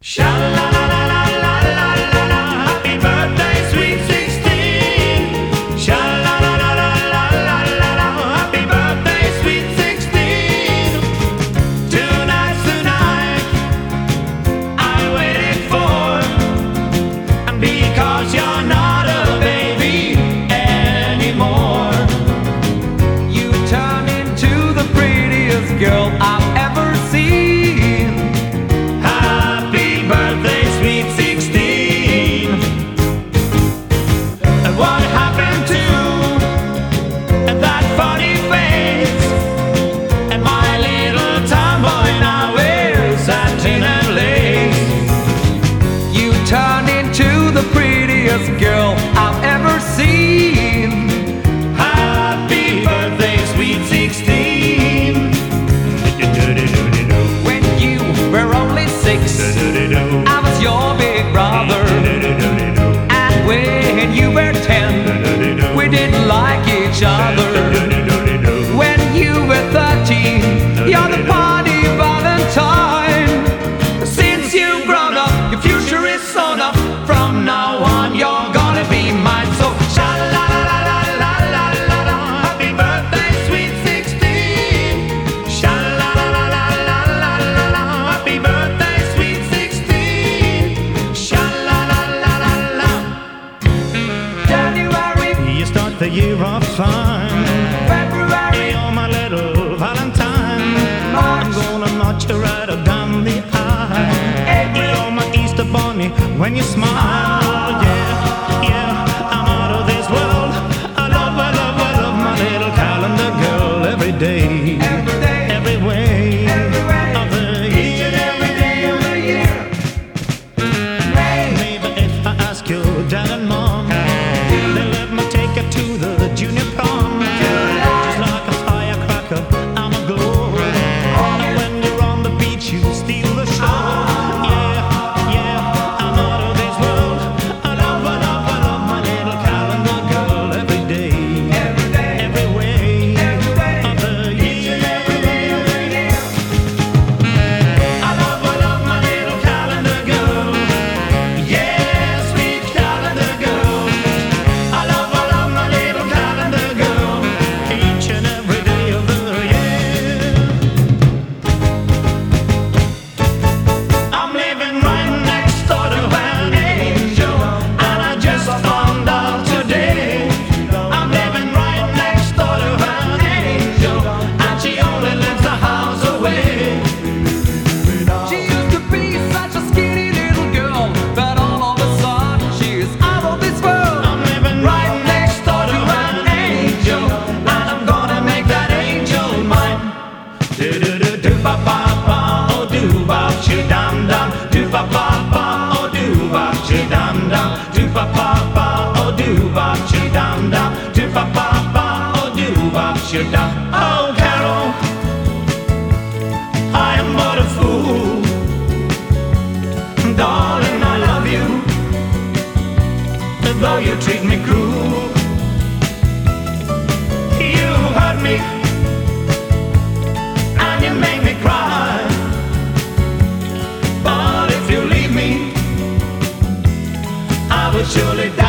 Sha la la la la la la la la. Happy birthday, sweet 16. Sha la la la la la la la la. Happy birthday, sweet 16. Tonight's the night I waited for, because you're not a baby anymore. You turn into the prettiest girl I've ever seen. Happy birthday, sweet 16. And what happened to that funny face? And my little tomboy now wears satin and lace. You turned into the prettiest girl I've ever seen. Happy birthday, sweet 16. When you were only 6, I was your big brother. And when you were 10, we didn't like each other. When you were 13, you're the party valentine. Since you've grown up, your future is sewn up. From now on, you're gonna be mine. So Sha la la la la la la la. Happy birthday, sweet 16. Sha la la la la la la la la. Happy birthday, sweet 16. Sha la la la la la. January, You start the year off fine. February, You're my little Valentine. I'm March, gonna march you right down the aisle. April, You're my Easter bunny when you smile. Yeah, yeah, I'm out of this world. I love my little calendar girl every day, every day, every way every way, of the each and year. every day of the year. May, Maybe if I ask your dad and mom, they'll let me take you to the junior prom. Just like a firecracker, I'm a glow. And when you're on the beach, you steal the show. Yeah, yeah, I'm out of this world. I love my little calendar girl every day, every day, every way every way, of the each and year. every day of the year. I love my little calendar girl. Yeah, sweet calendar girl. I love my little calendar girl. Each and every day of the year. I'm living right next door to an angel, and I just found out today. I'm living right next door to an angel, and she only lives a house away. She used to be such a skinny little girl, but all of a sudden she is out of this world. I'm living right next door to an angel, and I'm gonna make that angel mine. Do do do do ba ba ba, oh do ba chi dum dum. Do ba ba ba, oh do ba chi dum dum. Do ba ba ba, oh do ba chi dum dum. Do ba ba ba, oh do ba chi dum. Oh Carol, I am but a fool. Darling, I love you, though you treat me cruel. You hurt me and you make me cry. But if you leave me, I will surely die.